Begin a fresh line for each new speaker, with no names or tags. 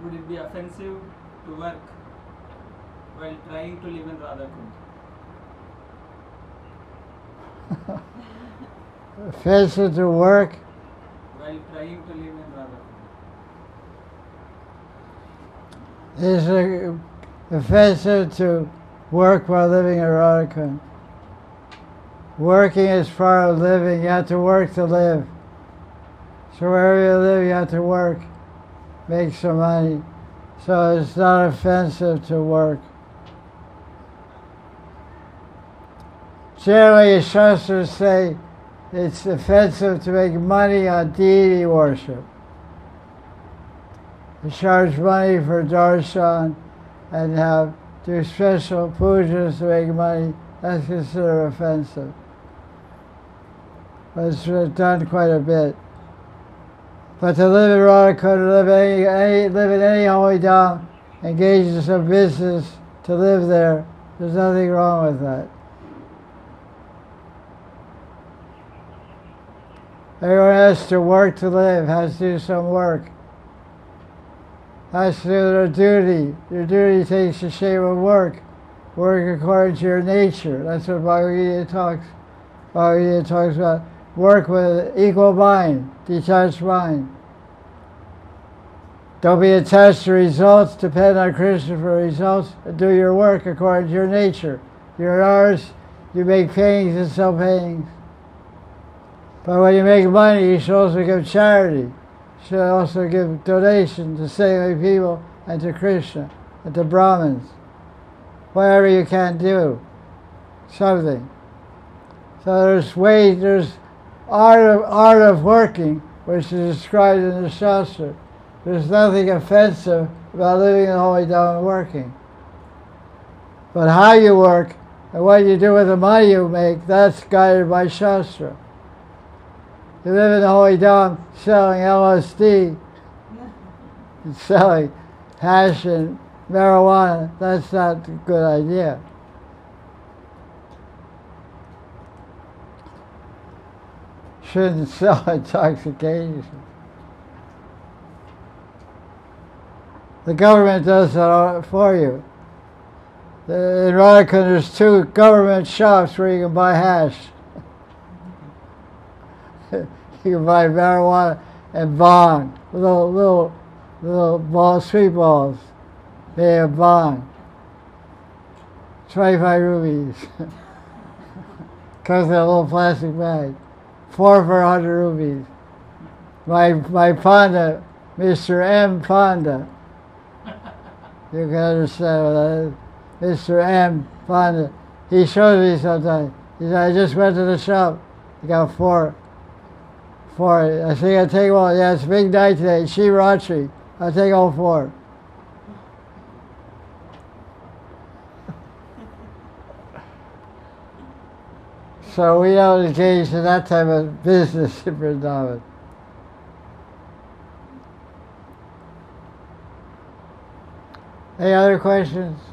would it be offensive to work while trying to live in Radhakund?
Offensive to work?
While trying to live in Radhakund.
Is it offensive to work while living in Radhakund? Working is part of living. You have to work to live. So wherever you live, you have to work, make some money. So it's not offensive to work. Generally, Shastras say it's offensive to make money on deity worship. To charge money for darshan and do special pujas to make money, that's considered offensive. But it's done quite a bit. But to live in Radhakund, live in any holy dham, engage in some business to live there, there's nothing wrong with that. Everyone has to work to live, has to do some work. Has to do their duty. Your duty takes the shape of work. Work according to your nature. That's what Bhagavad Gita talks. Bhagavad Gita talks about work with equal mind, detached mind. Don't be attached to results, depend on Krishna for results, and do your work according to your nature. You're ours, you make paintings and sell paintings. But when you make money, you should also give charity. You should also give donation to saving people and to Krishna and to Brahmins. Whatever you can do, something. So there's art of working, which is described in the Shastra. There's nothing offensive about living in the holy dham and working. But how you work and what you do with the money you make, that's guided by Shastra. You live in the holy dham selling LSD, and selling hash and marijuana, that's not a good idea. Shouldn't sell intoxication. The government does that for you. In Radhakund, there's 2 government shops where you can buy hash. You can buy marijuana and bong, little balls, sweet balls. They have bong. 25 rupees. Comes in a little plastic bag. 4 for 100 rupees. My Panda, Mr. M. Panda. You can understand what that is. Mr. M. Panda. He shows me sometimes. He said, I just went to the shop. He got 4. I think I'll take one. Yeah, it's a big night today. Shivratri. I'll take all 4. So we don't engage in that type of business in Vrindavan. Any other questions?